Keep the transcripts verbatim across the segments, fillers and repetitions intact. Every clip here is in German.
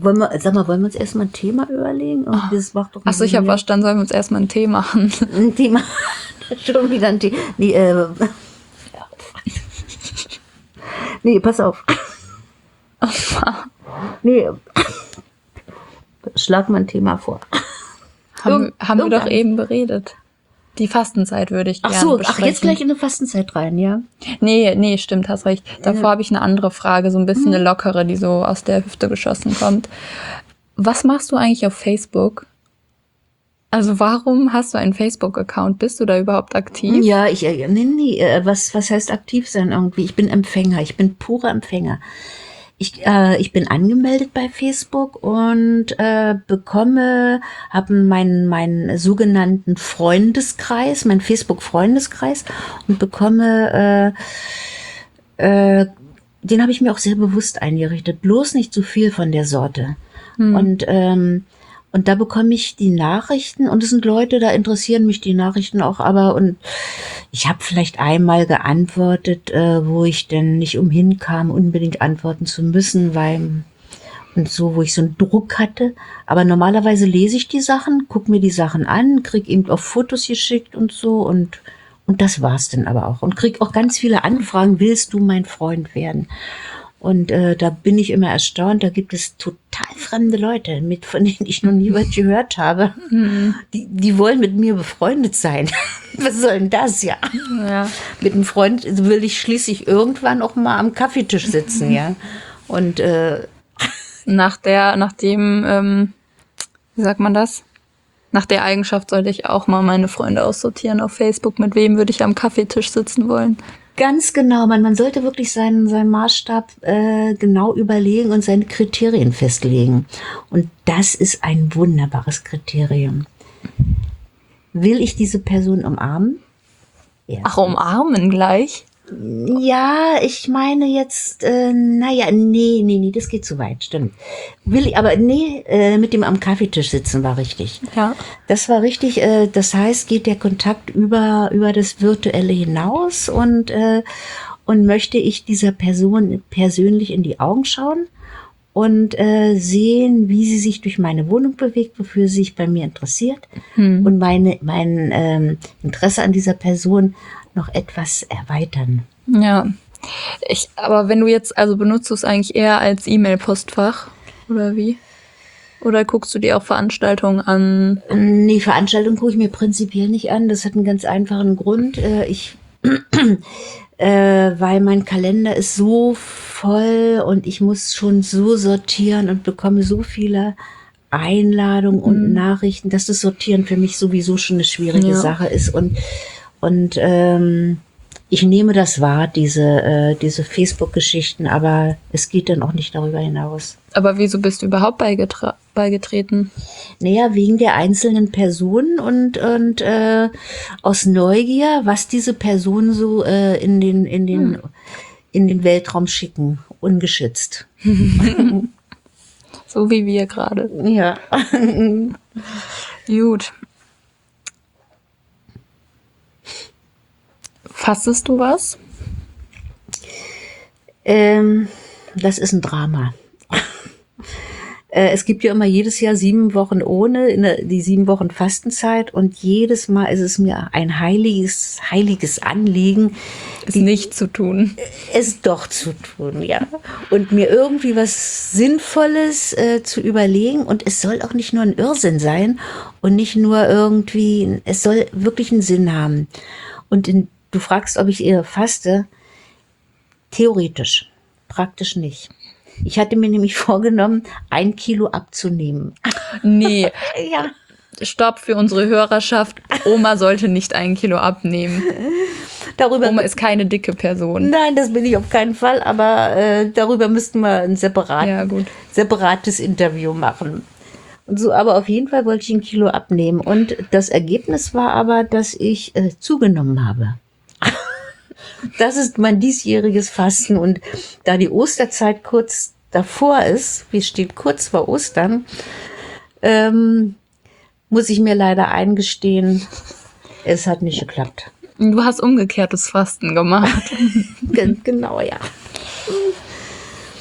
wollen wir, sag mal, wollen wir uns erstmal ein Thema überlegen? Oh. Das macht doch Achso, ich habe verstanden, sollen wir uns erstmal einen Tee machen. Ein Thema. Schon wieder ein Thema. Nee, äh, nee, pass auf. Nee, schlag mal ein Thema vor. Haben, haben wir doch eben beredet. Die Fastenzeit würde ich ach gerne so, besprechen. Ach, jetzt gleich in eine Fastenzeit rein, ja? Nee, nee, stimmt, hast recht. Davor Ja. habe ich eine andere Frage, so ein bisschen eine lockere, die so aus der Hüfte geschossen kommt. Was machst du eigentlich auf Facebook? Also warum hast du einen Facebook-Account? Bist du da überhaupt aktiv? Ja, ich, äh, nee, nee, äh, was, was heißt aktiv sein irgendwie? Ich bin Empfänger, ich bin purer Empfänger. Ich, äh, ich bin angemeldet bei Facebook und äh, bekomme, habe meinen meinen sogenannten Freundeskreis, meinen Facebook-Freundeskreis und bekomme, äh, äh, den habe ich mir auch sehr bewusst eingerichtet, bloß nicht zu viel von der Sorte. Hm. Und ähm, Und da bekomme ich die Nachrichten und es sind Leute, da interessieren mich die Nachrichten auch, aber und ich habe vielleicht einmal geantwortet, äh, wo ich denn nicht umhin kam, unbedingt antworten zu müssen, weil und so, wo ich so einen Druck hatte. Aber normalerweise lese ich die Sachen, gucke mir die Sachen an, krieg eben auch Fotos geschickt und so und und das war's dann aber auch. Und krieg auch ganz viele Anfragen, willst du mein Freund werden? Und äh, da bin ich immer erstaunt, da gibt es total fremde Leute, mit von denen ich noch nie was gehört habe. Mhm. Die, die wollen mit mir befreundet sein. Was soll denn das, ja? Ja. Mit einem Freund will ich schließlich irgendwann auch mal am Kaffeetisch sitzen, ja. Und äh, nach der, nach dem, ähm, wie sagt man das? Nach der Eigenschaft sollte ich auch mal meine Freunde aussortieren auf Facebook. Mit wem würde ich am Kaffeetisch sitzen wollen? Ganz genau, man, man sollte wirklich seinen, seinen Maßstab äh, genau überlegen und seine Kriterien festlegen. Und das ist ein wunderbares Kriterium. Will ich diese Person umarmen? Ja. Ach, umarmen gleich? Ja, ich meine jetzt, äh, naja, nee, nee, nee, das geht zu weit, stimmt. Will ich, aber nee, äh, mit dem am Kaffeetisch sitzen war richtig. Ja. Das war richtig, äh, das heißt, geht der Kontakt über, über das Virtuelle hinaus und, äh, und möchte ich dieser Person persönlich in die Augen schauen und äh, sehen, wie sie sich durch meine Wohnung bewegt, wofür sie sich bei mir interessiert hm. und meine, mein ähm, Interesse an dieser Person noch etwas erweitern. Ja, ich, aber wenn du jetzt, also benutzt du es eigentlich eher als E-Mail-Postfach oder wie? Oder guckst du dir auch Veranstaltungen an? Nee, Veranstaltungen gucke ich mir prinzipiell nicht an. Das hat einen ganz einfachen Grund. Ich, äh, weil mein Kalender ist so voll und ich muss schon so sortieren und bekomme so viele Einladungen und mhm. Nachrichten, dass das Sortieren für mich sowieso schon eine schwierige ja. Sache ist. Und Und ähm, ich nehme das wahr, diese, äh, diese Facebook-Geschichten, aber es geht dann auch nicht darüber hinaus. Aber wieso bist du überhaupt beigetra- beigetreten? Naja, wegen der einzelnen Personen und, und äh, aus Neugier, was diese Personen so äh, in den, in den, hm. in den Weltraum schicken, ungeschützt. So wie wir gerade. Ja. Gut. Fastest du was? Ähm, das ist ein Drama. äh, es gibt ja immer jedes Jahr sieben Wochen ohne, in der, die sieben Wochen Fastenzeit und jedes Mal ist es mir ein heiliges, heiliges Anliegen, es die, nicht zu tun. Es doch zu tun, ja. Und mir irgendwie was Sinnvolles äh, zu überlegen und es soll auch nicht nur ein Irrsinn sein und nicht nur irgendwie, es soll wirklich einen Sinn haben. Und in Du fragst, ob ich eher faste. Theoretisch, praktisch nicht. Ich hatte mir nämlich vorgenommen, ein Kilo abzunehmen. Nee. Ja. Stopp für unsere Hörerschaft. Oma sollte nicht ein Kilo abnehmen. Darüber Oma ist keine dicke Person. Nein, das bin ich auf keinen Fall, aber äh, darüber müssten wir ein separat, ja, gut. separates Interview machen. Und so, aber auf jeden Fall wollte ich ein Kilo abnehmen. Und das Ergebnis war aber, dass ich äh, zugenommen habe. Das ist mein diesjähriges Fasten. Und da die Osterzeit kurz davor ist, wie steht kurz vor Ostern, ähm, muss ich mir leider eingestehen, es hat nicht geklappt. Du hast umgekehrtes Fasten gemacht. Genau, ja.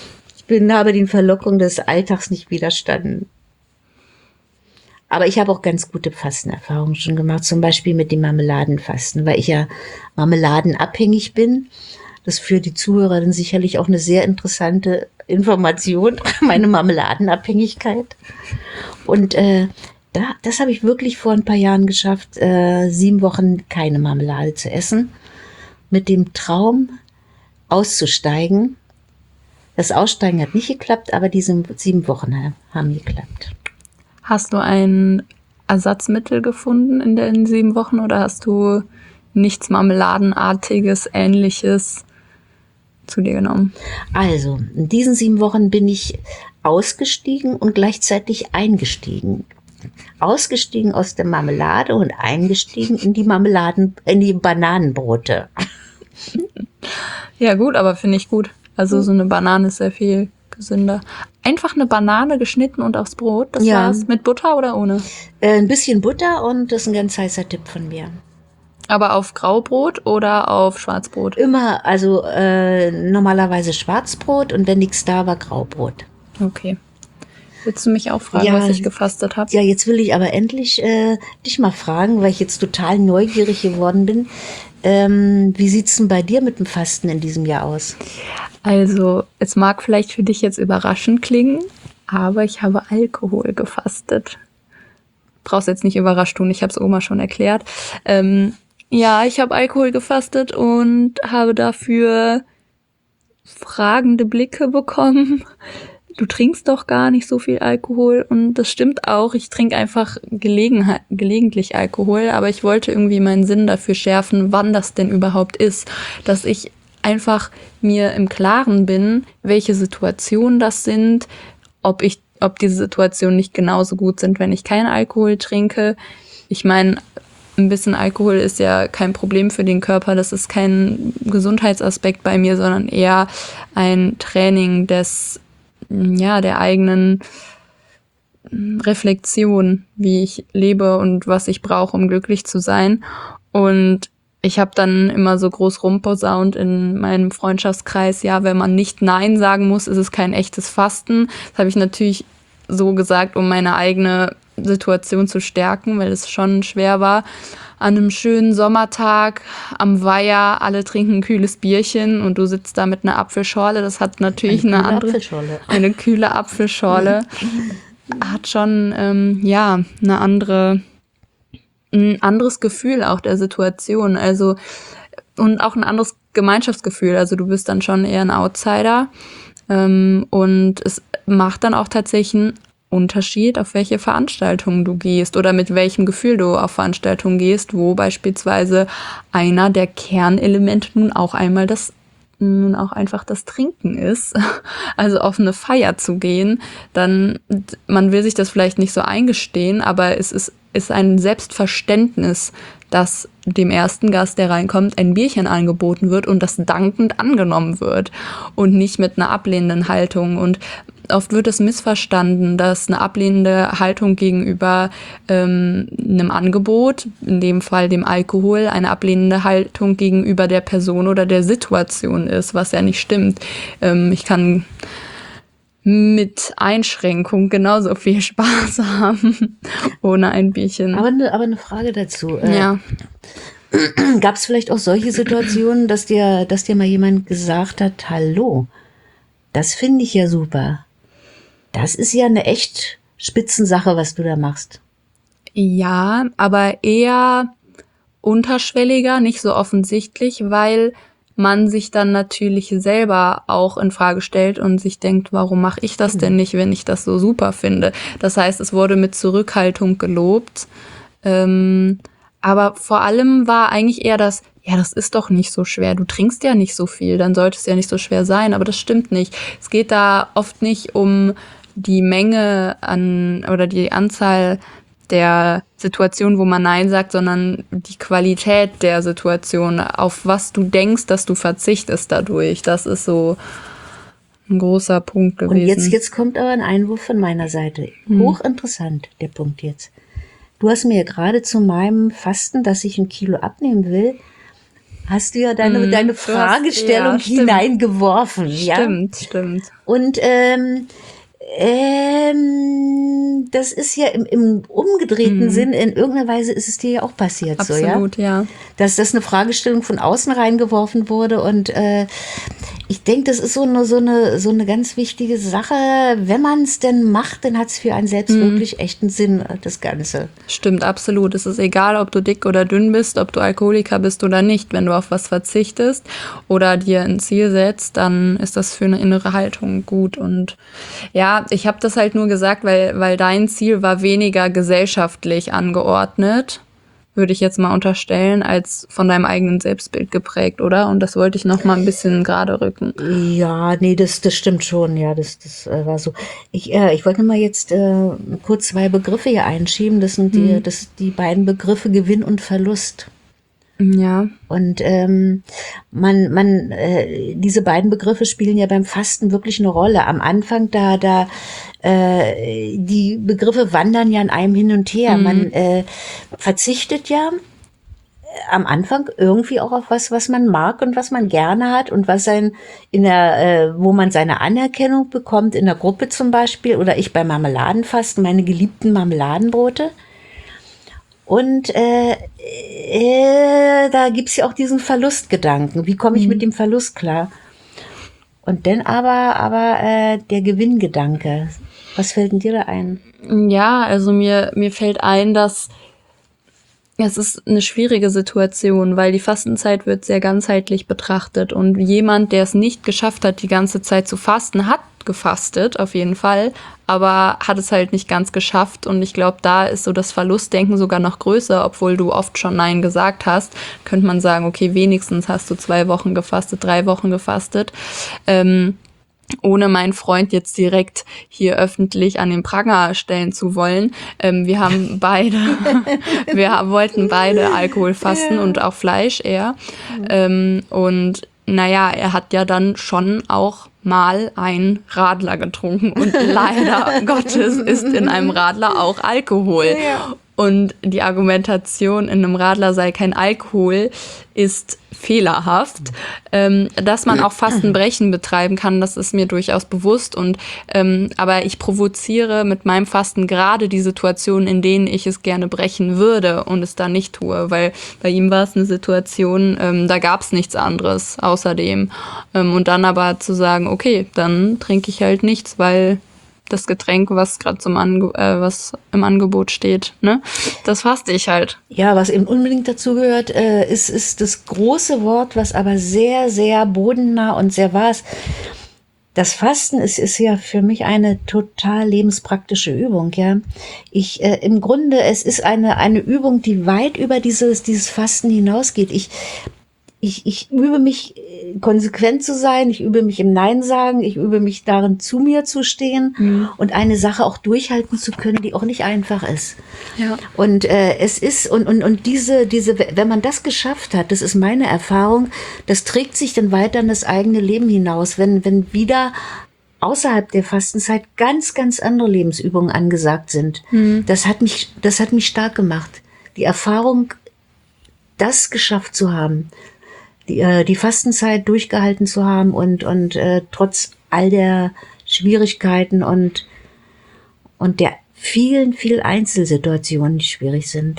bin, habe den Verlockungen des Alltags nicht widerstanden. Aber ich habe auch ganz gute Fastenerfahrungen schon gemacht, zum Beispiel mit dem Marmeladenfasten, weil ich ja marmeladenabhängig bin. Das ist für die Zuhörer dann sicherlich auch eine sehr interessante Information, meine Marmeladenabhängigkeit. Und äh, da, das habe ich wirklich vor ein paar Jahren geschafft, äh, sieben Wochen keine Marmelade zu essen, mit dem Traum auszusteigen. Das Aussteigen hat nicht geklappt, aber diese sieben Wochen haben geklappt. Hast du ein Ersatzmittel gefunden in den sieben Wochen oder hast du nichts Marmeladenartiges, Ähnliches zu dir genommen? Also, in diesen sieben Wochen bin ich ausgestiegen und gleichzeitig eingestiegen. Ausgestiegen aus der Marmelade und eingestiegen in die Marmeladen, in die Bananenbrote. Ja gut, aber finde ich gut. Also so eine Banane ist sehr viel gesünder. Einfach eine Banane geschnitten und aufs Brot, das Ja. war's. Mit Butter oder ohne? Äh, ein bisschen Butter und das ist ein ganz heißer Tipp von mir. Aber auf Graubrot oder auf Schwarzbrot? Immer, also äh, normalerweise Schwarzbrot und wenn nichts da war, Graubrot. Okay. Willst du mich auch fragen, Ja. was ich gefastet habe? Ja, jetzt will ich aber endlich äh, dich mal fragen, weil ich jetzt total neugierig geworden bin. Ähm, wie sieht's denn bei dir mit dem Fasten in diesem Jahr aus? Also, es mag vielleicht für dich jetzt überraschend klingen, aber ich habe Alkohol gefastet. Brauchst jetzt nicht überrascht tun, ich habe es Oma schon erklärt. Ähm, ja, ich habe Alkohol gefastet und habe dafür fragende Blicke bekommen. Du trinkst doch gar nicht so viel Alkohol und das stimmt auch. Ich trinke einfach Gelegenheit, gelegentlich Alkohol, aber ich wollte irgendwie meinen Sinn dafür schärfen, wann das denn überhaupt ist, dass ich einfach mir im Klaren bin, welche Situationen das sind, ob ich, ob diese Situationen nicht genauso gut sind, wenn ich keinen Alkohol trinke. Ich meine, ein bisschen Alkohol ist ja kein Problem für den Körper. Das ist kein Gesundheitsaspekt bei mir, sondern eher ein Training des, ja, der eigenen Reflexion, wie ich lebe und was ich brauche, um glücklich zu sein. Und ich habe dann immer so groß rumposaunt in meinem Freundschaftskreis, ja, wenn man nicht Nein sagen muss, ist es kein echtes Fasten. Das habe ich natürlich so gesagt, um meine eigene Situation zu stärken, weil es schon schwer war. An einem schönen Sommertag am Weiher, alle trinken ein kühles Bierchen und du sitzt da mit einer Apfelschorle. Das hat natürlich eine, Eine kühle andere, Apfelschorle. eine kühle Apfelschorle. Hat schon, ähm, ja, eine andere, ein anderes Gefühl auch der Situation. Also, und auch ein anderes Gemeinschaftsgefühl. Also du bist dann schon eher ein Outsider. Ähm, und es macht dann auch tatsächlich einen Unterschied, auf welche Veranstaltungen du gehst oder mit welchem Gefühl du auf Veranstaltungen gehst, wo beispielsweise einer der Kernelemente nun auch einmal das nun auch einfach das Trinken ist, also auf eine Feier zu gehen, dann, man will sich das vielleicht nicht so eingestehen, aber es ist, ist ein Selbstverständnis, dass dem ersten Gast, der reinkommt, ein Bierchen angeboten wird und das dankend angenommen wird und nicht mit einer ablehnenden Haltung. Und oft wird es missverstanden, dass eine ablehnende Haltung gegenüber ähm, einem Angebot, in dem Fall dem Alkohol, eine ablehnende Haltung gegenüber der Person oder der Situation ist, was ja nicht stimmt. Ähm, ich kann mit Einschränkung genauso viel Spaß haben, ohne ein Bierchen. Aber eine, aber eine Frage dazu. Äh, Ja. Gab es vielleicht auch solche Situationen, dass dir, dass dir mal jemand gesagt hat, hallo, das finde ich ja super. Das ist ja eine echt Spitzensache, was du da machst. Ja, aber eher unterschwelliger, nicht so offensichtlich, weil man sich dann natürlich selber auch in Frage stellt und sich denkt, warum mache ich das denn nicht, wenn ich das so super finde? Das heißt, es wurde mit Zurückhaltung gelobt. Ähm, aber vor allem war eigentlich eher das, ja, das ist doch nicht so schwer. Du trinkst ja nicht so viel, dann sollte es ja nicht so schwer sein. Aber das stimmt nicht. Es geht da oft nicht um die Menge an oder die Anzahl der Situation, wo man Nein sagt, sondern die Qualität der Situation, auf was du denkst, dass du verzichtest dadurch. Das ist so ein großer Punkt gewesen. Und jetzt, jetzt kommt aber ein Einwurf von meiner Seite. Hochinteressant, der Punkt jetzt. Du hast mir ja gerade zu meinem Fasten, dass ich ein Kilo abnehmen will, hast du ja deine, Mhm, deine du hast- Fragestellung ja, stimmt. hineingeworfen. Ja? Stimmt, stimmt. Und ähm, ähm, das ist ja im, im umgedrehten Sinn, in irgendeiner Weise ist es dir ja auch passiert, so, ja? Absolut, ja. Dass das eine Fragestellung von außen reingeworfen wurde und äh, ich denke, das ist so eine, so eine, so eine ganz wichtige Sache. Wenn man es denn macht, dann hat es für einen selbst wirklich echten Sinn, äh, das Ganze. Stimmt, absolut. Es ist egal, ob du dick oder dünn bist, ob du Alkoholiker bist oder nicht. Wenn du auf was verzichtest oder dir ein Ziel setzt, dann ist das für eine innere Haltung gut. Und ja, ich habe das halt nur gesagt, weil, weil dein Ziel war weniger gesellschaftlich angeordnet, würde ich jetzt mal unterstellen, als von deinem eigenen Selbstbild geprägt, oder? Und das wollte ich noch mal ein bisschen gerade rücken. Ja, nee, das, das stimmt schon. Ja, das, das äh, war so. Ich, äh, ich wollte mal jetzt äh, kurz zwei Begriffe hier einschieben. Das sind die, das, die beiden Begriffe Gewinn und Verlust. Ja, Und ähm, man, man, äh, diese beiden Begriffe spielen ja beim Fasten wirklich eine Rolle. Am Anfang, da, da, äh, die Begriffe wandern ja an einem hin und her. Man äh, verzichtet ja am Anfang irgendwie auch auf was, was man mag und was man gerne hat und was ein in der, äh, wo man seine Anerkennung bekommt in der Gruppe zum Beispiel oder ich beim Marmeladenfasten, meine geliebten Marmeladenbrote. Und äh, äh, da gibt's ja auch diesen Verlustgedanken. Wie komme ich mit dem Verlust klar? Und dann aber, aber äh, der Gewinngedanke. Was fällt denn dir da ein? ja, also mir, mir fällt ein, dass es ist eine schwierige Situation, weil die Fastenzeit wird sehr ganzheitlich betrachtet und jemand, der es nicht geschafft hat, die ganze Zeit zu fasten, hat gefastet, auf jeden Fall, aber hat es halt nicht ganz geschafft und ich glaube, da ist so das Verlustdenken sogar noch größer, obwohl du oft schon Nein gesagt hast, könnte man sagen, okay, wenigstens hast du zwei Wochen gefastet, drei Wochen gefastet, ähm, ohne meinen Freund jetzt direkt hier öffentlich an den Pranger stellen zu wollen. Ähm, wir haben beide, wir wollten beide Alkohol fasten und auch Fleisch eher. Ähm, und naja, er hat ja dann schon auch mal einen Radler getrunken und leider Gottes ist in einem Radler auch Alkohol. Und die Argumentation, in einem Radler sei kein Alkohol, ist fehlerhaft. Ähm, dass man auch Fastenbrechen betreiben kann, das ist mir durchaus bewusst. Und ähm, aber ich provoziere mit meinem Fasten gerade die Situationen, in denen ich es gerne brechen würde und es dann nicht tue. Weil bei ihm war es eine Situation, ähm, da gab es nichts anderes außerdem. Ähm, und dann aber zu sagen, okay, dann trinke ich halt nichts, weil das Getränk, was gerade zum Ange äh, was im Angebot steht, ne? Das faste ich halt. Ja, was eben unbedingt dazu gehört, äh, ist, ist das große Wort, was aber sehr, sehr bodennah und sehr wahr ist. Das Fasten ist, ist ja für mich eine total lebenspraktische Übung, ja. Ich, äh, im Grunde, es ist eine, eine Übung, die weit über dieses, dieses Fasten hinausgeht. Ich, Ich, ich übe mich, äh, konsequent zu sein, ich übe mich im Nein sagen, ich übe mich darin, zu mir zu stehen Mhm. und eine Sache auch durchhalten zu können, die auch nicht einfach ist. Ja. Und äh, es ist, und, und, und diese, diese, wenn man das geschafft hat, das ist meine Erfahrung, das trägt sich dann weiter in das eigene Leben hinaus, wenn, wenn wieder außerhalb der Fastenzeit ganz, ganz andere Lebensübungen angesagt sind. Das hat mich, das hat mich stark gemacht. Die Erfahrung, das geschafft zu haben, die, äh, die Fastenzeit durchgehalten zu haben und, und äh, trotz all der Schwierigkeiten und, und der vielen, vielen Einzelsituationen, die schwierig sind.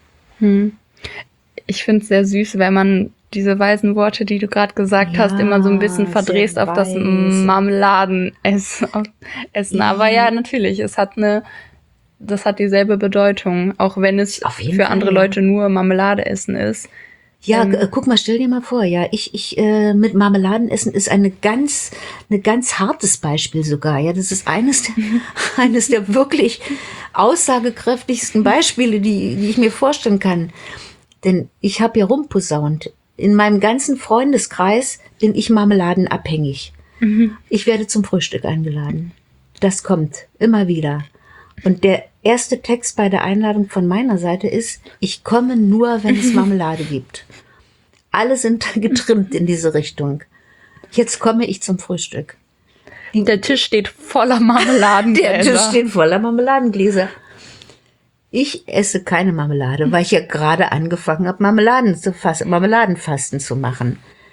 Ich finde es sehr süß, wenn man diese weisen Worte, die du gerade gesagt Ja, hast, immer so ein bisschen sehr verdrehst auf das weise. Marmeladenessen. Essen. Aber ja, natürlich, es hat eine, das hat dieselbe Bedeutung, auch wenn es Auf jeden für Fall, andere ja. Leute nur Marmelade essen ist. Ja, Ähm. äh, guck mal, stell dir mal vor, ja, ich, ich äh, mit Marmeladenessen ist eine ganz, eine ganz hartes Beispiel sogar. Ja, das ist eines der, eines der wirklich aussagekräftigsten Beispiele, die, die ich mir vorstellen kann. Denn ich habe ja rumposaunt. In meinem ganzen Freundeskreis bin ich marmeladenabhängig. Ich werde zum Frühstück eingeladen. Das kommt immer wieder. Und der erste Text bei der Einladung von meiner Seite ist, ich komme nur, wenn es Marmelade gibt. Alle sind getrimmt in diese Richtung. Jetzt komme ich zum Frühstück. Der Tisch steht voller Der Marmeladengläser. Tisch steht voller Marmeladengläser. Ich esse keine Marmelade, weil ich ja gerade angefangen habe, Marmeladen zu fasten, Marmeladenfasten zu machen.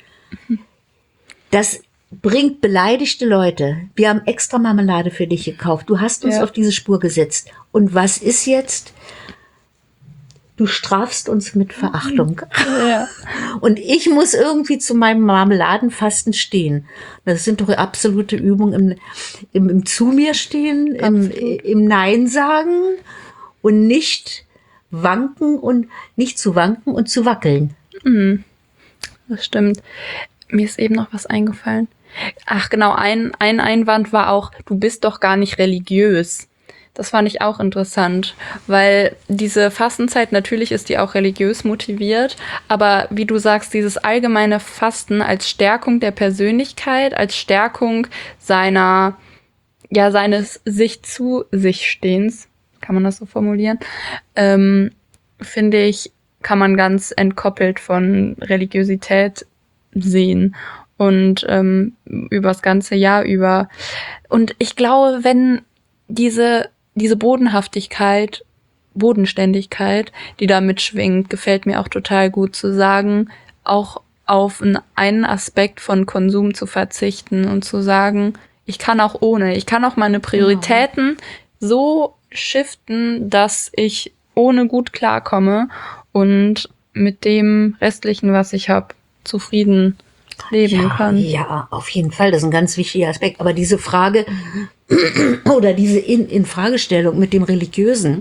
Das bringt beleidigte Leute. Wir haben extra Marmelade für dich gekauft. Du hast uns Ja. auf diese Spur gesetzt. Und was ist jetzt? Du strafst uns mit Verachtung. Ja. Und ich muss irgendwie zu meinem Marmeladenfasten stehen. Das sind doch absolute Übungen im, im, im Zu mir stehen, im, im Nein sagen und nicht wanken und nicht zu wanken und zu wackeln. Mhm. Das stimmt. Mir ist eben noch was eingefallen. Ach genau, ein, ein Einwand war auch, du bist doch gar nicht religiös. Das fand ich auch interessant, weil diese Fastenzeit, natürlich ist die auch religiös motiviert, aber wie du sagst, dieses allgemeine Fasten als Stärkung der Persönlichkeit, als Stärkung seiner, ja, seines sich zu sich Stehens, kann man das so formulieren, ähm, finde ich, kann man ganz entkoppelt von Religiosität sehen und ähm, übers ganze Jahr über. Und ich glaube, wenn diese diese Bodenhaftigkeit, Bodenständigkeit, die da mitschwingt, gefällt mir auch total gut zu sagen, auch auf einen Aspekt von Konsum zu verzichten und zu sagen, ich kann auch ohne, ich kann auch meine Prioritäten so shiften, dass ich ohne gut klarkomme und mit dem Restlichen, was ich habe, zufrieden leben Ja, kann. ja, auf jeden Fall. Das ist ein ganz wichtiger Aspekt. Aber diese Frage oder diese in, in Fragestellung mit dem Religiösen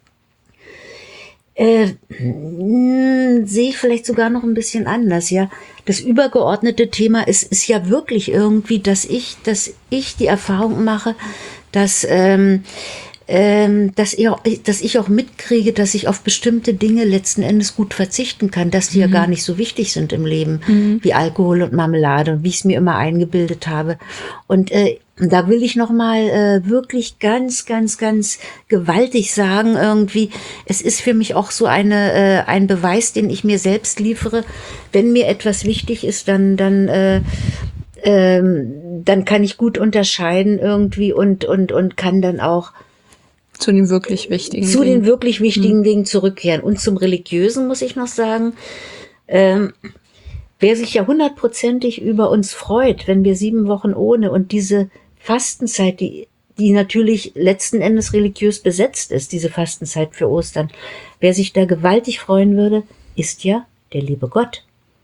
äh, mh, sehe ich vielleicht sogar noch ein bisschen anders. Ja, das übergeordnete Thema ist, ist ja wirklich irgendwie, dass ich, dass ich die Erfahrung mache, dass ähm, ähm, dass, ich auch, dass ich auch mitkriege, dass ich auf bestimmte Dinge letzten Endes gut verzichten kann, dass die mhm. ja gar nicht so wichtig sind im Leben, mhm. wie Alkohol und Marmelade, wie ich es mir immer eingebildet habe. Und äh, da will ich noch mal äh, wirklich ganz, ganz, ganz gewaltig sagen irgendwie, es ist für mich auch so eine äh, ein Beweis, den ich mir selbst liefere. Wenn mir etwas wichtig ist, dann dann äh, ähm, dann kann ich gut unterscheiden irgendwie und und und kann dann auch zu den wirklich wichtigen zu Dingen. den wirklich wichtigen hm. Dingen zurückkehren. Und zum Religiösen muss ich noch sagen, ähm, wer sich ja hundertprozentig über uns freut, wenn wir sieben Wochen ohne und diese Fastenzeit, die, die natürlich letzten Endes religiös besetzt ist, diese Fastenzeit für Ostern, wer sich da gewaltig freuen würde, ist ja der liebe Gott.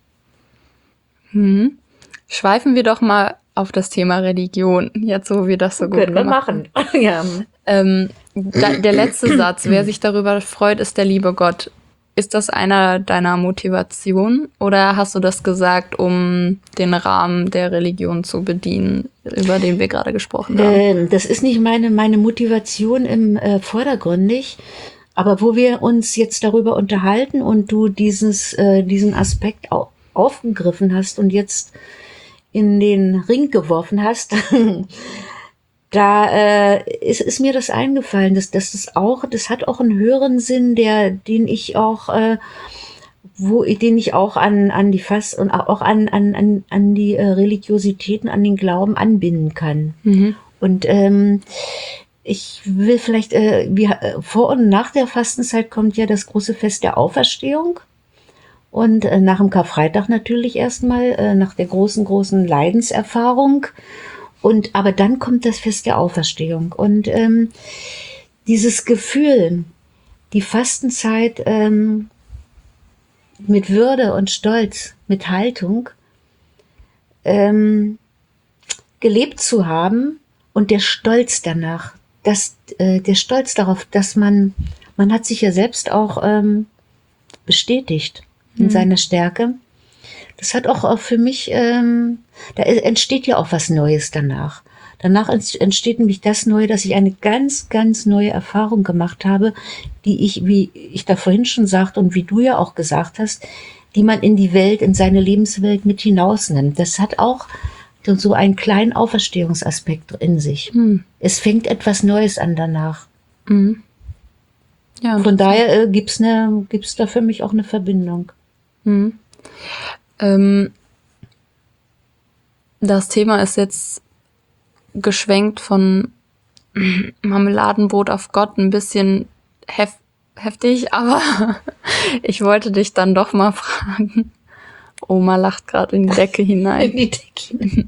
Hm. Schweifen wir doch mal auf das Thema Religion, jetzt wo wir das so gut Können wir machen. machen. Ja. Ähm, da, der letzte Satz, wer sich darüber freut, ist der liebe Gott. Ist das einer deiner Motivationen oder hast du das gesagt, um den Rahmen der Religion zu bedienen, über den wir gerade gesprochen haben? Ähm, das ist nicht meine, meine Motivation im äh, vordergründig, aber wo wir uns jetzt darüber unterhalten und du dieses, äh, diesen Aspekt au- aufgegriffen hast und jetzt in den Ring geworfen hast, da äh, ist, ist mir das eingefallen, dass, dass das auch, das hat auch einen höheren Sinn, der, den ich auch, äh, wo, den ich auch an, an die Fass und auch an, an, an, an die äh, Religiositäten, an den Glauben anbinden kann. Mhm. Und ähm, ich will vielleicht, äh, wie, äh, vor und nach der Fastenzeit kommt ja das große Fest der Auferstehung. Und äh, nach dem Karfreitag natürlich erstmal, äh, nach der großen, großen Leidenserfahrung. Und aber dann kommt das Fest der Auferstehung. Und ähm, dieses Gefühl, die Fastenzeit ähm, mit Würde und Stolz, mit Haltung ähm, gelebt zu haben und der Stolz danach, dass, äh, der Stolz darauf, dass man, man hat sich ja selbst auch ähm, bestätigt in mhm. seiner Stärke. Das hat auch für mich, ähm, da entsteht ja auch was Neues danach. Danach entsteht nämlich das Neue, dass ich eine ganz, ganz neue Erfahrung gemacht habe, die ich, wie ich da vorhin schon sagte und wie du ja auch gesagt hast, die man in die Welt, in seine Lebenswelt mit hinausnimmt. Das hat auch so einen kleinen Auferstehungsaspekt in sich. Mhm. Es fängt etwas Neues an danach. Mhm. Ja, von daher äh, gibt's ne, gibt's da für mich auch eine Verbindung. Mhm. Ähm, das Thema ist jetzt geschwenkt von Marmeladenbrot auf Gott ein bisschen hef- heftig, aber ich wollte dich dann doch mal fragen. Oma lacht gerade in die Decke hinein. In die Decke.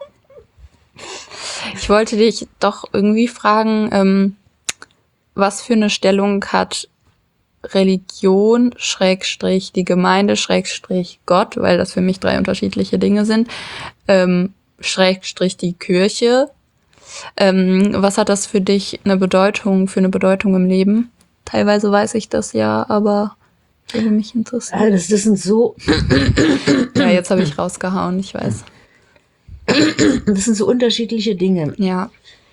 Ich wollte dich doch irgendwie fragen, ähm, was für eine Stellung hat Religion, Schrägstrich, die Gemeinde, Schrägstrich, Gott, weil das für mich drei unterschiedliche Dinge sind, ähm, Schrägstrich, die Kirche. Ähm, was hat das für dich eine Bedeutung, für eine Bedeutung im Leben? Teilweise weiß ich das ja, aber würde mich interessieren. Also das sind so, Ja, jetzt habe ich rausgehauen, ich weiß. das sind so unterschiedliche Dinge, Ja.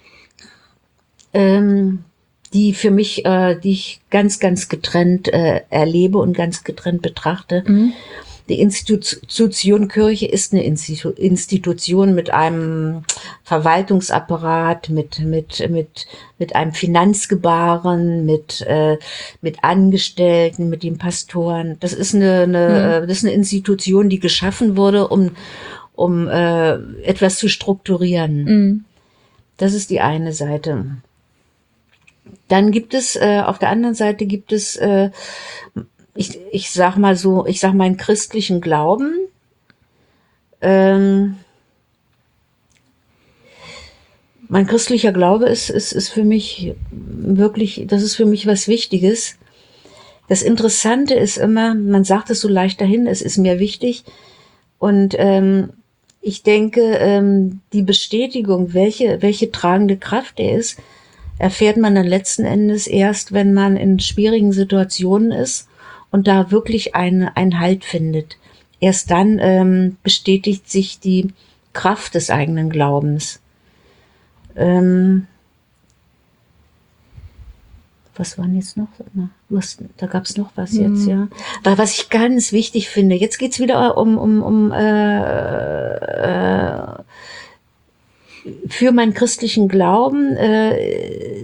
ähm, die für mich, äh, die ich ganz, ganz getrennt äh, erlebe und ganz getrennt betrachte. Mhm. Die Institution Kirche ist eine Institu Institution mit einem Verwaltungsapparat, mit, mit, mit, mit einem Finanzgebaren, mit, äh, mit Angestellten, mit den Pastoren. Das ist eine, eine, Mhm. äh, das ist eine Institution, die geschaffen wurde, um, um äh, etwas zu strukturieren. Mhm. Das ist die eine Seite. Dann gibt es, äh, auf der anderen Seite gibt es, äh, ich, ich sag mal so, ich sag mal einen christlichen Glauben. Ähm, mein christlicher Glaube ist, ist, ist für mich wirklich, das ist für mich was Wichtiges. Das Interessante ist immer, man sagt es so leicht dahin, es ist mir wichtig. Und ähm, ich denke, ähm, die Bestätigung, welche, welche tragende Kraft er ist, erfährt man dann letzten Endes erst, wenn man in schwierigen Situationen ist und da wirklich eine, einen Halt findet. Erst dann ähm, bestätigt sich die Kraft des eigenen Glaubens. Ähm, was waren jetzt noch? Was, da gab es noch was jetzt, ja. Aber was ich ganz wichtig finde, jetzt geht's wieder um, um, um äh, äh, für meinen christlichen Glauben äh,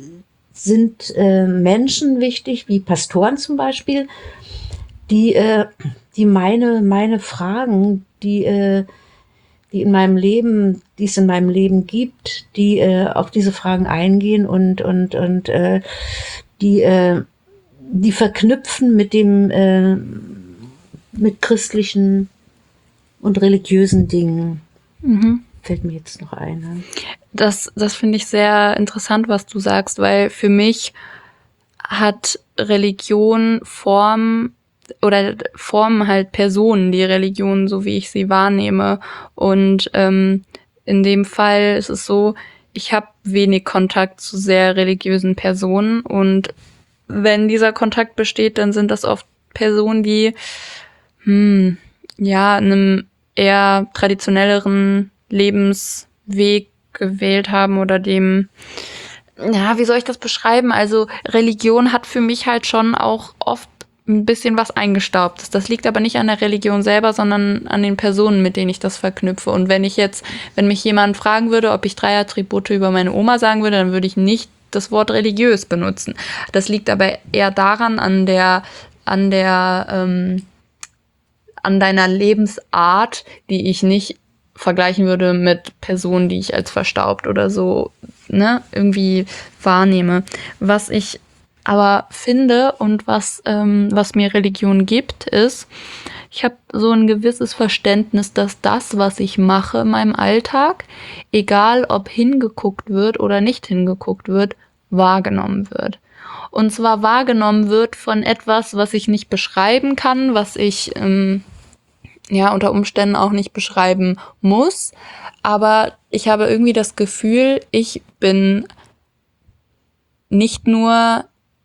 sind äh, Menschen wichtig, wie Pastoren zum Beispiel, die, äh, die meine, meine Fragen, die, äh, die in meinem Leben, die es in meinem Leben gibt, die äh, auf diese Fragen eingehen und, und, und äh, die, äh, die verknüpfen mit dem, äh, mit christlichen und religiösen Dingen. Mhm. Fällt mir jetzt noch ein. Ne? Das, das finde ich sehr interessant, was du sagst, weil für mich hat Religion Form oder formen halt Personen, die Religion, so wie ich sie wahrnehme. Und ähm, in dem Fall ist es so, ich habe wenig Kontakt zu sehr religiösen Personen und wenn dieser Kontakt besteht, dann sind das oft Personen, die hm, ja einem eher traditionelleren Lebensweg gewählt haben oder dem, ja, wie soll ich das beschreiben? Also Religion hat für mich halt schon auch oft ein bisschen was Eingestaubtes. Das liegt aber nicht an der Religion selber, sondern an den Personen, mit denen ich das verknüpfe. Und wenn ich jetzt, wenn mich jemand fragen würde, ob ich drei Attribute über meine Oma sagen würde, dann würde ich nicht das Wort religiös benutzen. Das liegt aber eher daran, an der, an der, ähm, an deiner Lebensart, die ich nicht vergleichen würde mit Personen, die ich als verstaubt oder so, ne, irgendwie wahrnehme. Was ich aber finde und was, ähm, was mir Religion gibt, ist, ich habe so ein gewisses Verständnis, dass das, was ich mache in meinem Alltag, egal ob hingeguckt wird oder nicht hingeguckt wird, wahrgenommen wird. Und zwar wahrgenommen wird von etwas, was ich nicht beschreiben kann, was ich ähm, ja unter Umständen auch nicht beschreiben muss. Aber ich habe irgendwie das Gefühl, ich bin nicht nur,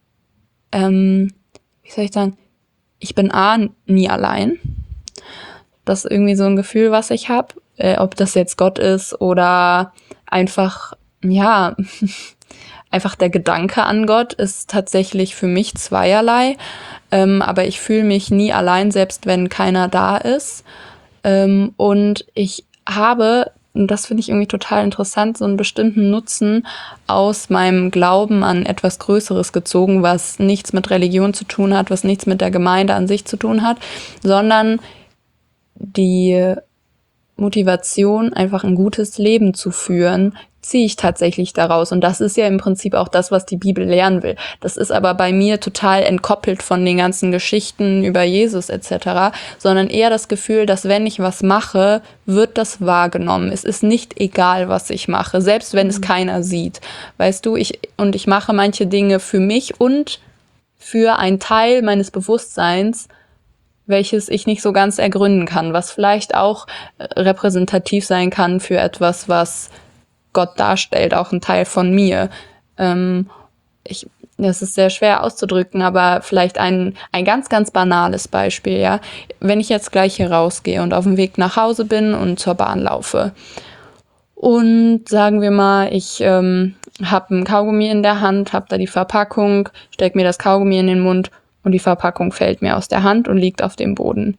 ähm, wie soll ich sagen, ich bin A, nie allein. Das ist irgendwie so ein Gefühl, was ich habe. Äh, ob das jetzt Gott ist oder einfach, ja, einfach der Gedanke an Gott ist tatsächlich für mich zweierlei. Ähm, aber ich fühle mich nie allein, selbst wenn keiner da ist. Ähm, und ich habe, und das finde ich irgendwie total interessant, so einen bestimmten Nutzen aus meinem Glauben an etwas Größeres gezogen, was nichts mit Religion zu tun hat, was nichts mit der Gemeinde an sich zu tun hat, sondern die Motivation, einfach ein gutes Leben zu führen, ziehe ich tatsächlich daraus. Und das ist ja im Prinzip auch das, was die Bibel lernen will. Das ist aber bei mir total entkoppelt von den ganzen Geschichten über Jesus et cetera, sondern eher das Gefühl, dass wenn ich was mache, wird das wahrgenommen. Es ist nicht egal, was ich mache, selbst wenn es keiner sieht. Weißt du, ich und ich mache manche Dinge für mich und für einen Teil meines Bewusstseins, welches ich nicht so ganz ergründen kann, was vielleicht auch repräsentativ sein kann für etwas, was Gott darstellt, auch ein Teil von mir. Ähm, ich, das ist sehr schwer auszudrücken, aber vielleicht ein, ein ganz, ganz banales Beispiel, ja. Wenn ich jetzt gleich hier rausgehe und auf dem Weg nach Hause bin und zur Bahn laufe und sagen wir mal, ich ähm, habe ein Kaugummi in der Hand, habe da die Verpackung, stecke mir das Kaugummi in den Mund und die Verpackung fällt mir aus der Hand und liegt auf dem Boden.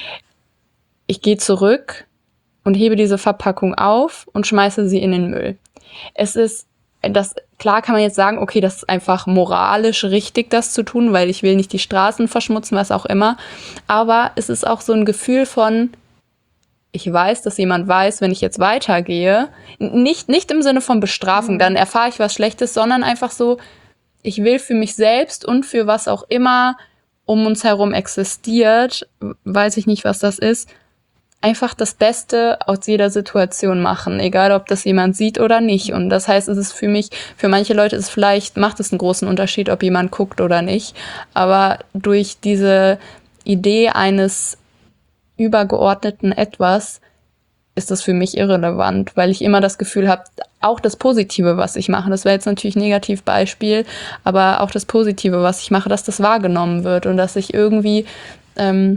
Ich gehe zurück und hebe diese Verpackung auf und schmeiße sie in den Müll. Es ist, das, klar kann man jetzt sagen, okay, das ist einfach moralisch richtig, das zu tun, weil ich will nicht die Straßen verschmutzen, was auch immer. Aber es ist auch so ein Gefühl von, ich weiß, dass jemand weiß, wenn ich jetzt weitergehe, nicht, nicht im Sinne von Bestrafung, dann erfahre ich was Schlechtes, sondern einfach so, ich will für mich selbst und für was auch immer um uns herum existiert, weiß ich nicht, was das ist, einfach das Beste aus jeder Situation machen, egal ob das jemand sieht oder nicht. Und das heißt, es ist für mich, für manche Leute ist vielleicht, macht es einen großen Unterschied, ob jemand guckt oder nicht. Aber durch diese Idee eines übergeordneten Etwas ist das für mich irrelevant, weil ich immer das Gefühl habe, auch das Positive, was ich mache, das wäre jetzt natürlich ein Negativbeispiel, aber auch das Positive, was ich mache, dass das wahrgenommen wird und dass ich irgendwie ähm,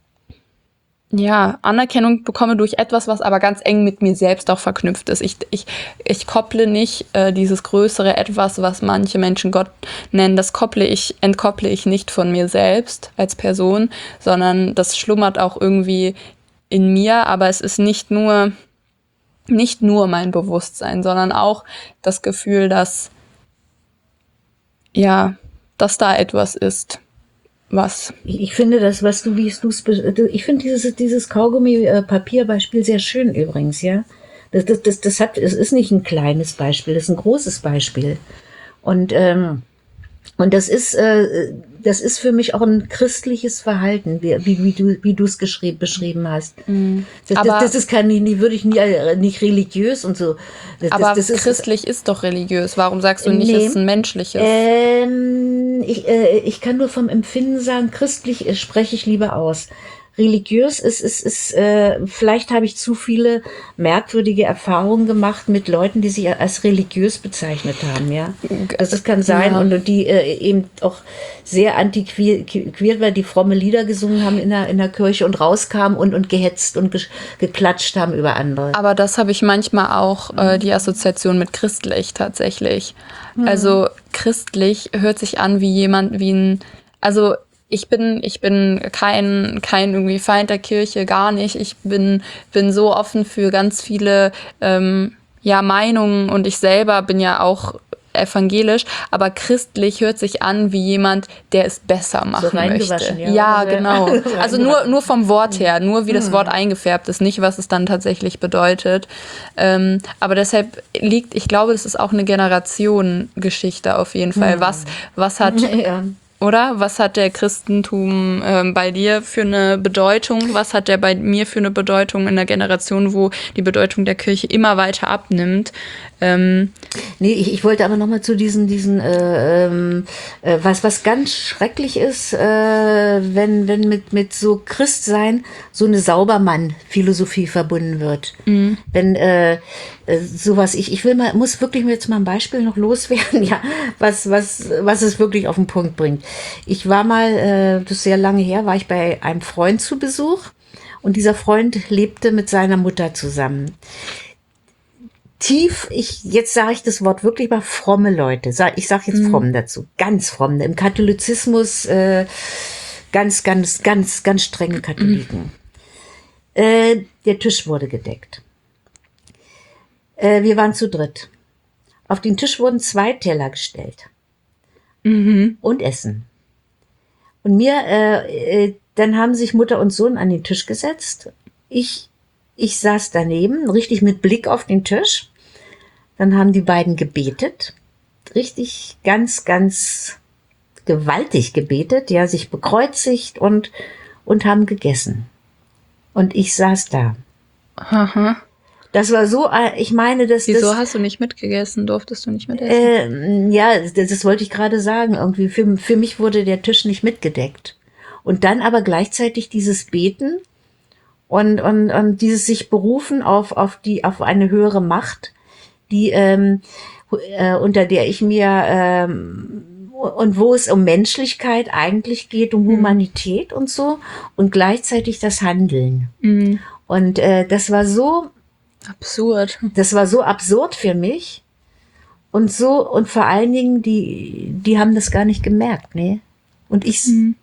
ja, Anerkennung bekomme durch etwas, was aber ganz eng mit mir selbst auch verknüpft ist. Ich, ich, ich kopple nicht äh, dieses größere Etwas, was manche Menschen Gott nennen, das kopple ich, entkopple ich nicht von mir selbst als Person, sondern das schlummert auch irgendwie in mir, aber es ist nicht nur, nicht nur mein Bewusstsein, sondern auch das Gefühl, dass, ja, dass da etwas ist. Was? Ich, ich finde das, was du, wie du es, ich finde dieses, dieses Kaugummi-Papierbeispiel sehr schön übrigens, ja. Das, das, das, das hat, es ist nicht ein kleines Beispiel, das ist ein großes Beispiel. Und, ähm, und das ist, äh, das ist für mich auch ein christliches Verhalten, wie, wie, wie du, wie du es geschrieben, beschrieben hast. Mm. Das, das, das ist kein, die würde ich nie, nicht religiös und so. Das, aber das, das christlich ist, ist doch religiös. Warum sagst du nicht, nee, es ist ein menschliches? Ähm, ich, äh, ich kann nur vom Empfinden sagen, christlich äh, spreche ich lieber aus. Religiös ist, ist, ist äh, vielleicht habe ich zu viele merkwürdige Erfahrungen gemacht mit Leuten, die sich als religiös bezeichnet haben, ja. Das, das kann sein, ja. Und die äh, eben auch sehr antiquiert, weil die fromme Lieder gesungen haben in der, in der Kirche und rauskamen und, und gehetzt und ge geklatscht haben über andere. Aber das habe ich manchmal auch, äh, die Assoziation mit christlich tatsächlich. Mhm. Also christlich hört sich an wie jemand, wie ein, also Ich bin, ich bin kein, kein irgendwie Feind der Kirche, gar nicht. Ich bin, bin so offen für ganz viele, ähm, ja, Meinungen und ich selber bin ja auch evangelisch, aber christlich hört sich an wie jemand, der es besser machen so möchte. Ja, ja genau. Also nur, nur vom Wort her, nur wie das Wort eingefärbt ist, nicht was es dann tatsächlich bedeutet. Ähm, aber deshalb liegt, ich glaube, das ist auch eine Generationengeschichte auf jeden Fall. Was, was hat... Ja. Oder? Was hat der Christentum ähm, bei dir für eine Bedeutung? Was hat der bei mir für eine Bedeutung in der Generation, wo die Bedeutung der Kirche immer weiter abnimmt? Ähm nee, ich, ich wollte aber nochmal zu diesen, diesen äh, äh, was, was ganz schrecklich ist, äh, wenn, wenn mit, mit so Christsein so eine Saubermann-Philosophie verbunden wird. Mhm. Wenn äh, sowas, ich, ich will mal, muss wirklich jetzt mal ein Beispiel noch loswerden, ja, was, was, was es wirklich auf den Punkt bringt. Ich war mal, äh, das ist sehr lange her, war ich bei einem Freund zu Besuch und dieser Freund lebte mit seiner Mutter zusammen. Tief, ich, jetzt sage ich das Wort wirklich mal, fromme Leute. Ich sage jetzt fromm dazu, ganz fromm. Im Katholizismus äh, ganz, ganz, ganz, ganz strenge Katholiken. Mhm. Äh, der Tisch wurde gedeckt. Äh, wir waren zu dritt. Auf den Tisch wurden zwei Teller gestellt. Mhm. Und Essen. Und mir, äh, äh, dann haben sich Mutter und Sohn an den Tisch gesetzt. Ich, ich saß daneben, richtig mit Blick auf den Tisch. Dann haben die beiden gebetet. Richtig ganz, ganz gewaltig gebetet. Ja, sich bekreuzigt und, und haben gegessen. Und ich saß da. Aha. Das war so, äh, ich meine, dass Wieso das... hast du nicht mitgegessen? Durftest du nicht mitessen? Äh, ja, das, das wollte ich gerade sagen. Irgendwie für, für mich wurde der Tisch nicht mitgedeckt. Und dann aber gleichzeitig dieses Beten und, und, und dieses sich berufen auf, auf, die, auf eine höhere Macht, die, ähm, äh, unter der ich mir, ähm, und wo es um Menschlichkeit eigentlich geht, um Humanität und so, und gleichzeitig das Handeln. Mhm. Und äh, das war so, Absurd. das war so absurd für mich. Und so, und vor allen Dingen, die, die haben das gar nicht gemerkt, ne? Und ich, Mhm.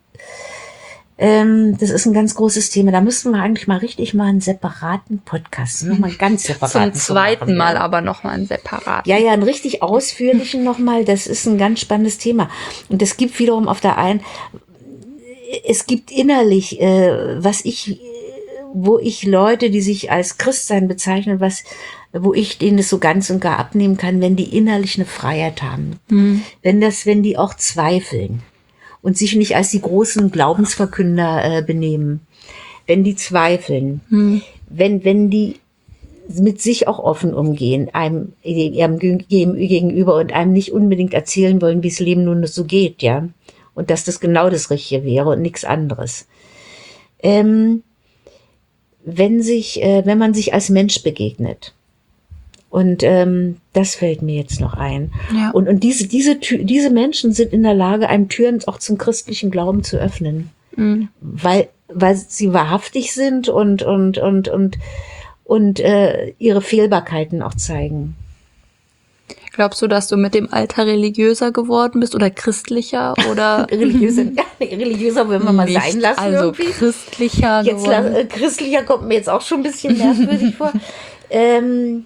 ähm, das ist ein ganz großes Thema. Da müssten wir eigentlich mal richtig mal einen separaten Podcast, nochmal einen ganz separaten. Zum zweiten machen, Mal ja. aber nochmal ein separat. Ja, ja, einen richtig ausführlichen nochmal. Das ist ein ganz spannendes Thema. Und es gibt wiederum auf der einen, es gibt innerlich, äh, was ich, wo ich Leute, die sich als Christsein bezeichnen, was, wo ich denen das so ganz und gar abnehmen kann, wenn die innerlich eine Freiheit haben. Mhm. Wenn das, wenn die auch zweifeln und sich nicht als die großen Glaubensverkünder äh, benehmen. Wenn die zweifeln. Mhm. Wenn, wenn die mit sich auch offen umgehen, einem, ihrem gegenüber und einem nicht unbedingt erzählen wollen, wie es Leben nun so geht, ja. Und dass das genau das Richtige wäre und nichts anderes. Ähm, wenn sich, äh, wenn man sich als Mensch begegnet. Und ähm, das fällt mir jetzt noch ein. Ja. Und, und diese, diese, diese Menschen sind in der Lage, einem Türen auch zum christlichen Glauben zu öffnen. Mhm. Weil, weil sie wahrhaftig sind und, und, und, und, und äh, ihre Fehlbarkeiten auch zeigen. Glaubst du, dass du mit dem Alter religiöser geworden bist oder christlicher oder religiöser, religiöser wollen wir mal nicht, sein lassen. Also irgendwie. christlicher Jetzt geworden. äh, christlicher kommt mir jetzt auch schon ein bisschen merkwürdig vor. Ähm,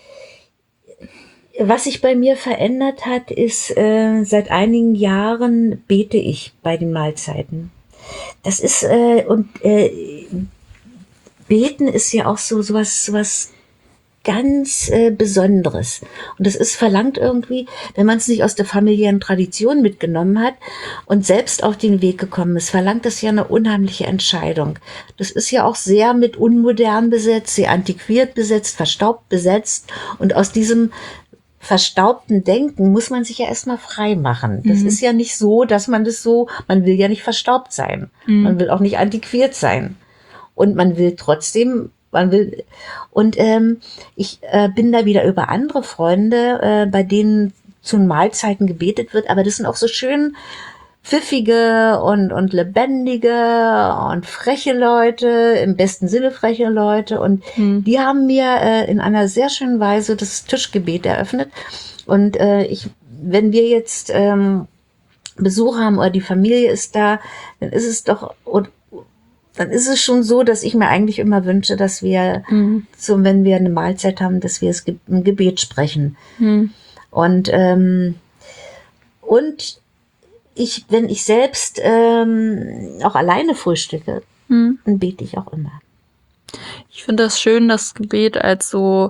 was sich bei mir verändert hat, ist, äh, seit einigen Jahren bete ich bei den Mahlzeiten. Das ist, äh, und äh, Beten ist ja auch so sowas, sowas ganz äh, Besonderes. Und das ist verlangt irgendwie, wenn man es nicht aus der familiären Tradition mitgenommen hat und selbst auf den Weg gekommen ist, verlangt das ja eine unheimliche Entscheidung. Das ist ja auch sehr mit unmodern besetzt, sehr antiquiert besetzt, verstaubt besetzt. Und aus diesem verstaubten Denken muss man sich ja erstmal frei machen. Das Mhm. ist ja nicht so, dass man das so, man will ja nicht verstaubt sein. Mhm. Man will auch nicht antiquiert sein. Und man will trotzdem, man will, und ähm, ich äh, bin da wieder über andere Freunde, äh, bei denen zu Mahlzeiten gebetet wird, aber das sind auch so schön pfiffige und, und lebendige und freche Leute, im besten Sinne freche Leute, und Mhm. die haben mir äh, in einer sehr schönen Weise das Tischgebet eröffnet. Und äh, ich, wenn wir jetzt ähm, Besuch haben oder die Familie ist da, dann ist es doch, und dann ist es schon so, dass ich mir eigentlich immer wünsche, dass wir, Mhm. so, wenn wir eine Mahlzeit haben, dass wir es ge- im Gebet sprechen. Mhm. Und, ähm, und ich, wenn ich selbst ähm, auch alleine frühstücke, Mhm. dann bete ich auch immer. Ich finde das schön, das Gebet als so,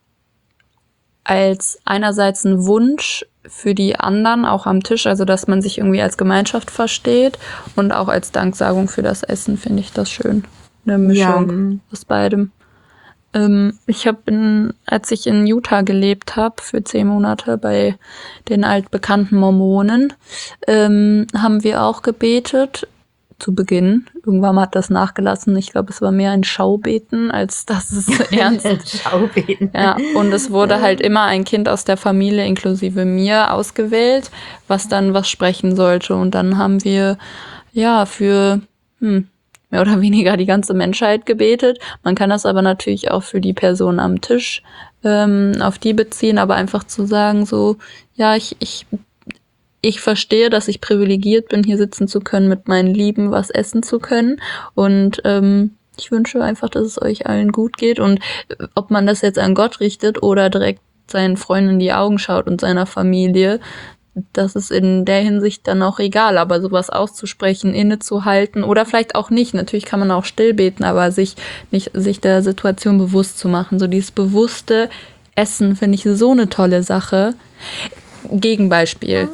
als einerseits ein Wunsch für die anderen, auch am Tisch, also dass man sich irgendwie als Gemeinschaft versteht, und auch als Danksagung für das Essen finde ich das schön. Eine Mischung Ja. aus beidem. Ähm, ich habe, in, als ich in Utah gelebt habe, für zehn Monate bei den altbekannten Mormonen, ähm, haben wir auch gebetet zu Beginn. Irgendwann hat das nachgelassen. Ich glaube, es war mehr ein Schaubeten, als dass es ernst. Schaubeten. Ja, und es wurde halt immer ein Kind aus der Familie inklusive mir ausgewählt, was dann was sprechen sollte. Und dann haben wir ja für hm, mehr oder weniger die ganze Menschheit gebetet. Man kann das aber natürlich auch für die Person am Tisch ähm, auf die beziehen, aber einfach zu sagen so, ja, ich ich ich verstehe, dass ich privilegiert bin, hier sitzen zu können, mit meinen Lieben was essen zu können, und ähm, ich wünsche einfach, dass es euch allen gut geht, und äh, ob man das jetzt an Gott richtet oder direkt seinen Freunden in die Augen schaut und seiner Familie, das ist in der Hinsicht dann auch egal, aber sowas auszusprechen, innezuhalten oder vielleicht auch nicht, natürlich kann man auch still beten, aber sich nicht sich der Situation bewusst zu machen, so dieses bewusste Essen finde ich so eine tolle Sache. Gegenbeispiel.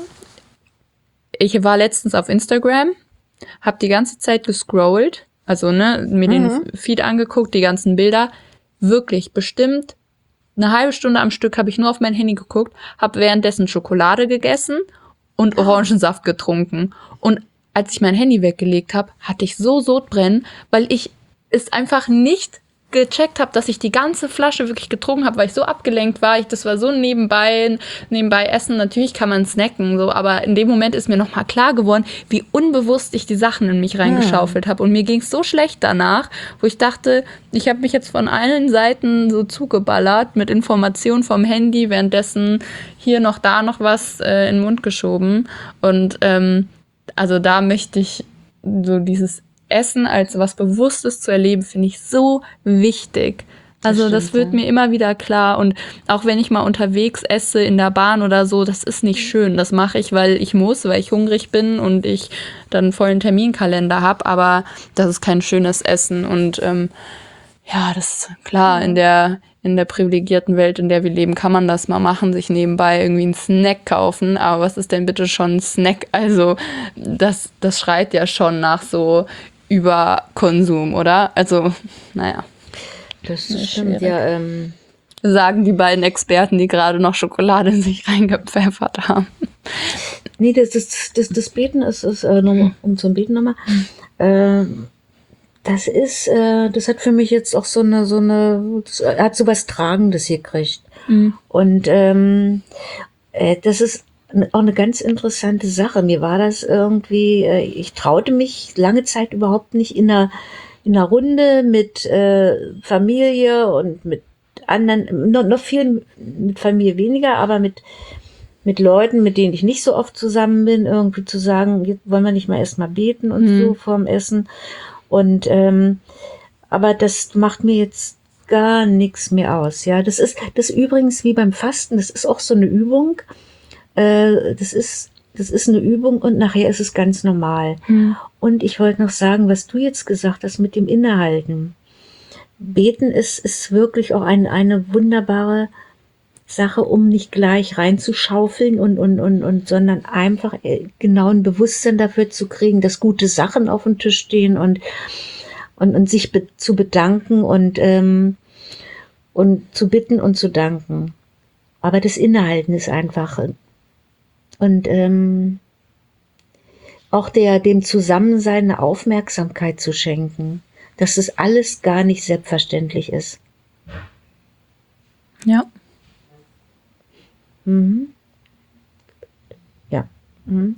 Ich war letztens auf Instagram, habe die ganze Zeit gescrollt, also ne, mir Mhm. den Feed angeguckt, die ganzen Bilder. Wirklich, bestimmt eine halbe Stunde am Stück habe ich nur auf mein Handy geguckt, habe währenddessen Schokolade gegessen und Orangensaft getrunken. Und als ich mein Handy weggelegt habe, hatte ich so Sodbrennen, weil ich es einfach nicht gecheckt habe, dass ich die ganze Flasche wirklich getrunken habe, weil ich so abgelenkt war. Ich, das war so nebenbei, nebenbei essen. Natürlich kann man snacken, so, aber in dem Moment ist mir nochmal klar geworden, wie unbewusst ich die Sachen in mich reingeschaufelt habe. Und mir ging es so schlecht danach, wo ich dachte, ich habe mich jetzt von allen Seiten so zugeballert mit Informationen vom Handy, währenddessen hier noch da noch was äh, in den Mund geschoben. Und ähm, also da möchte ich so dieses Essen als was Bewusstes zu erleben, finde ich so wichtig. Also das, das wird ja. mir immer wieder klar. Und auch wenn ich mal unterwegs esse in der Bahn oder so, das ist nicht schön. Das mache ich, weil ich muss, weil ich hungrig bin und ich dann einen vollen Terminkalender habe. Aber das ist kein schönes Essen. Und ähm, ja, das ist klar, in der in der privilegierten Welt, in der wir leben, kann man das mal machen, sich nebenbei irgendwie einen Snack kaufen. Aber was ist denn bitte schon ein Snack? Also das, das schreit ja schon nach so Überkonsum, oder? Also, naja. Das stimmt, ja. Ähm Sagen die beiden Experten, die gerade noch Schokolade in sich reingepfeffert haben. Nee, das, das, das, das Beten ist, ist äh, nochmal, um zum Beten nochmal, äh, das ist, äh, das hat für mich jetzt auch so eine, so eine, das hat so was Tragendes gekriegt. Mhm. Und ähm, äh, das ist auch eine ganz interessante Sache. Mir war das irgendwie, äh, ich traute mich lange Zeit überhaupt nicht in einer, in einer Runde mit äh, Familie und mit anderen, noch, noch viel mit Familie weniger, aber mit mit Leuten, mit denen ich nicht so oft zusammen bin, irgendwie zu sagen, jetzt wollen wir nicht mal erst mal beten und mhm. so vorm Essen. Und ähm, aber das macht mir jetzt gar nichts mehr aus. Ja, das ist das ist übrigens wie beim Fasten. Das ist auch so eine Übung. Äh, das ist das ist eine Übung und nachher ist es ganz normal. Mhm. Und ich wollte noch sagen, was du jetzt gesagt hast mit dem Innehalten. Beten ist ist wirklich auch ein, eine wunderbare Sache, um nicht gleich reinzuschaufeln und, und, und, und, sondern einfach genau ein Bewusstsein dafür zu kriegen, dass gute Sachen auf dem Tisch stehen und, und, und sich be- zu bedanken und, ähm, und zu bitten und zu danken. Aber das Innehalten ist einfach und, ähm, auch der, dem Zusammensein eine Aufmerksamkeit zu schenken, dass das alles gar nicht selbstverständlich ist. Ja. Mhm. Ja. Mhm.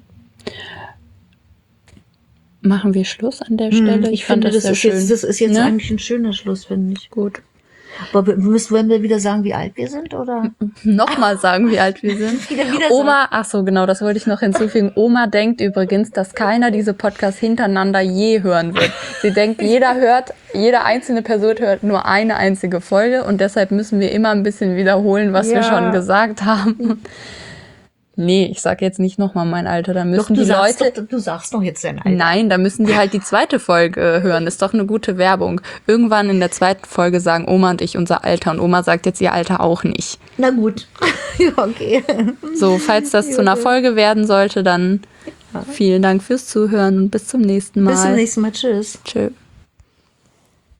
Machen wir Schluss an der Stelle? Ich, ich finde, das, das, ist jetzt, das ist jetzt ne? eigentlich ein schöner Schluss, finde ich. Gut. Aber wir müssen, wollen wir wieder sagen, wie alt wir sind, oder? Nochmal sagen, wie alt wir sind. wieder, wieder Oma, ach so, genau, das wollte ich noch hinzufügen. Oma denkt übrigens, dass keiner diese Podcasts hintereinander je hören wird. Sie denkt, jeder hört, jede einzelne Person hört nur eine einzige Folge und deshalb müssen wir immer ein bisschen wiederholen, was ja. wir schon gesagt haben. Nee, ich sag jetzt nicht nochmal mein Alter, da müssen doch, die Leute... Doch, du sagst doch jetzt dein Alter. Nein, da müssen die halt die zweite Folge hören, das ist doch eine gute Werbung. Irgendwann in der zweiten Folge sagen Oma und ich unser Alter und Oma sagt jetzt ihr Alter auch nicht. Na gut, ja, okay. So, falls das ja, zu einer Folge werden sollte, dann ja. vielen Dank fürs Zuhören und bis zum nächsten Mal. Bis zum nächsten Mal, tschüss. Tschö.